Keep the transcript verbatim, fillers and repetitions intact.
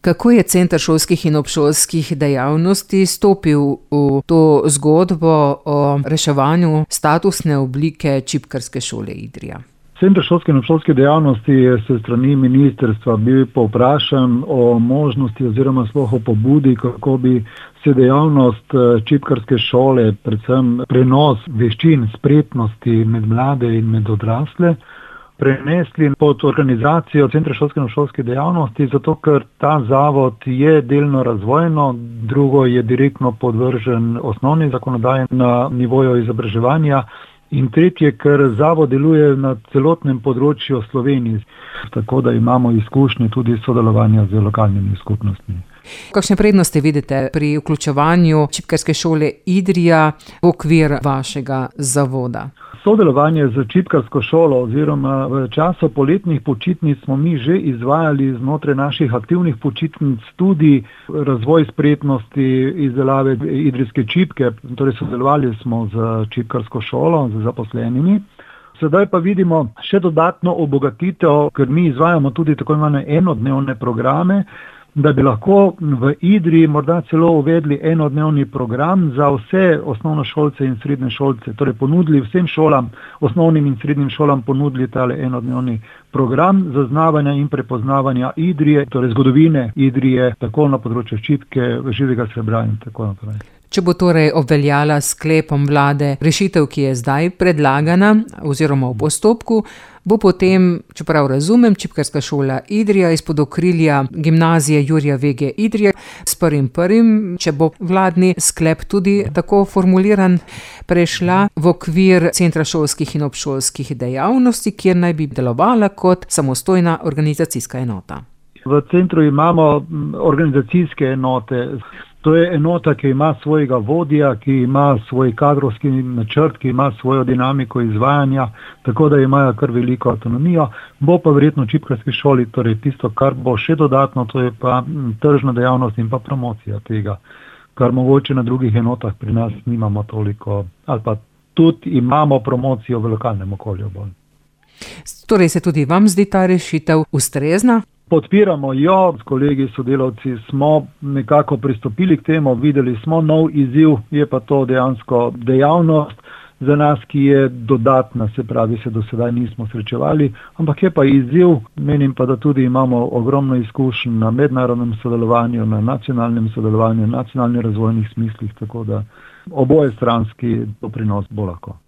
Kako je Center šolskih in obšolskih dejavnosti stopil v to zgodbo o reševanju statusne oblike Čipkarske šole Idrija? Center šolske in obšolske dejavnosti je se strani ministrstva bil povprašan o možnosti oziroma sploh o pobudi, kako bi se dejavnost Čipkarske šole, predvsem prenos veščin, spretnosti med mlade in med odrasle, prenesli pod organizacijo Centra šolske in obšolske dejavnosti, zato ker ta zavod je delno razvojno, drugo je direktno podvržen osnovni zakonodaji na nivoju izobraževanja in tretje, ker zavod deluje na celotnem področju Slovenije, tako da imamo izkušnje tudi sodelovanja z lokalnimi skupnostmi. Kakšne prednosti vidite pri vključevanju Čipkarske šole Idrija v okvir vašega zavoda? Sodelovanje z Čipkarsko šolo oziroma v času poletnih počitnic smo mi že izvajali znotraj naših aktivnih počitnic tudi razvoj spretnosti izdelave idrijske čipke, torej sodelovali smo z Čipkarsko šolo, z zaposlenimi. Sedaj pa vidimo še dodatno obogatitev, ker mi izvajamo tudi tako imenovane enodnevne programe, da bi lahko v Idriji morda celo uvedli enodnevni program za vse osnovnošolce in srednje šolce. Torej ponudili vsem šolam, osnovnim in srednjim šolam ponudili tale enodnevni program zaznavanja in prepoznavanja Idrije, torej zgodovine Idrije, tako na področju čipke, živega srebra in tako naprej. Če bo torej obveljala sklepom vlade rešitev, ki je zdaj predlagana oziroma v postopku, bo potem, čeprav razumem, Čipkarska šola Idrija izpod okrilja gimnazije Jurija Vege Idrija s prvim prvim, če bo vladni sklep tudi tako formuliran, prešla v okvir Centra šolskih in obšolskih dejavnosti, kjer naj bi delovala kot samostojna organizacijska enota. V centru imamo organizacijske enote. To je enota, ki ima svojega vodja, ki ima svoj kadrovski načrt, ki ima svojo dinamiko izvajanja, tako da imajo kar veliko avtonomijo. Bo pa verjetno v Čipkarski šoli, torej tisto, kar bo še dodatno, to je pa tržna dejavnost in pa promocija tega, kar mogoče na drugih enotah pri nas nimamo toliko, ali pa tudi imamo promocijo v lokalnem okolju bolj. Torej se tudi vam zdi ta rešitev ustrezna? Podpiramo jo, s kolegi sodelavci smo nekako pristopili k temu, videli smo nov izziv, je pa to dejansko dejavnost za nas, ki je dodatna, se pravi, se do sedaj nismo srečevali, ampak je pa izziv, menim pa, da tudi imamo ogromno izkušenj na mednarodnem sodelovanju, na nacionalnem sodelovanju, na nacionalnih razvojnih smislih, tako da oboje stranski doprinos bo lahko.